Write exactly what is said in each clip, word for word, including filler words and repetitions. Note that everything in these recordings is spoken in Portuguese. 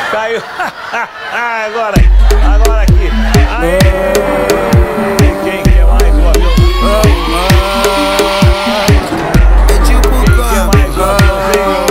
Caiu. Agora, agora aqui. Aê. Quem quer mais um aviãozinho? É tipo o Quem quer mais um aviãozinho?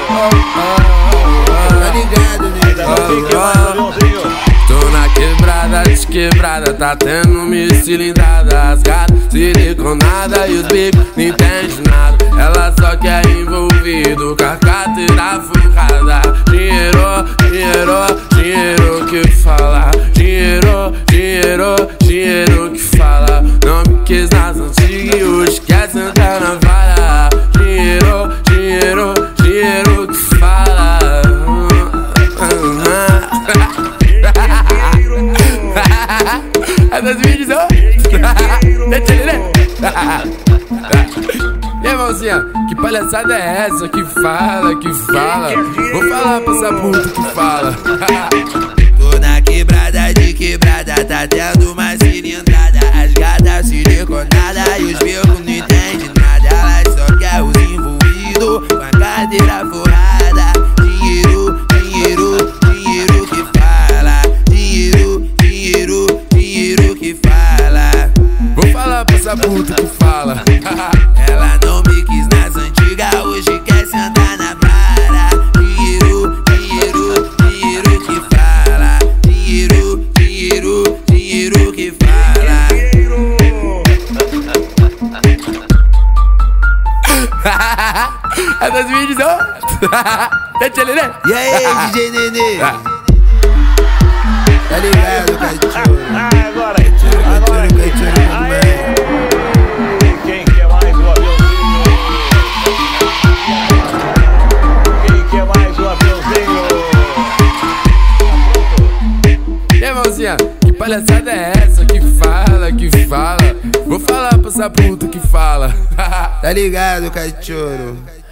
Tá ligado, né? Quem quer mais um aviãozinho? Tô na quebrada, desquebrada, tá tendo mil cilindrada. As gatas siliconada e os bicos não entende nada. Ela só quer envolvido com a carteira furada. Dinheiro, dinheiro, dinheiro que fala. Dinheiro, dinheiro, dinheiro que fala. Não me quis nas antigas e hoje quer sentar na vara. Dinheiro, dinheiro, dinheiro que fala. É dois mil e dezoito. E aí, mãozinha, que palhaçada é essa que fala, que fala? Vou falar pra essa puta que fala. Tô na quebrada, de quebrada, tá tendo uma cilindrada. As gatas siliconadas e os becos não entendem nada. Elas só querem os envolvidos com a cadeira forrada. Dinheiro, dinheiro, dinheiro que fala. Dinheiro, dinheiro, dinheiro que fala. Vou falar pra essa puta que fala. Ela não me quis nas antigas, hoje quer sentar na vara. Dinheiro, dinheiro, dinheiro que fala. Dinheiro, dinheiro, dinheiro que fala. É dois mil e dezoito. E aí, D J Nenê? Tá ligado, cachorro? Agora, agora aqui. Aê. Quem quer mais um aviãozinho? Quem quer mais um aviãozinho? E aí, mãozinha, que palhaçada é essa que fala, que fala? Vou falar pra essa puta que fala. Tá ligado, cachorro?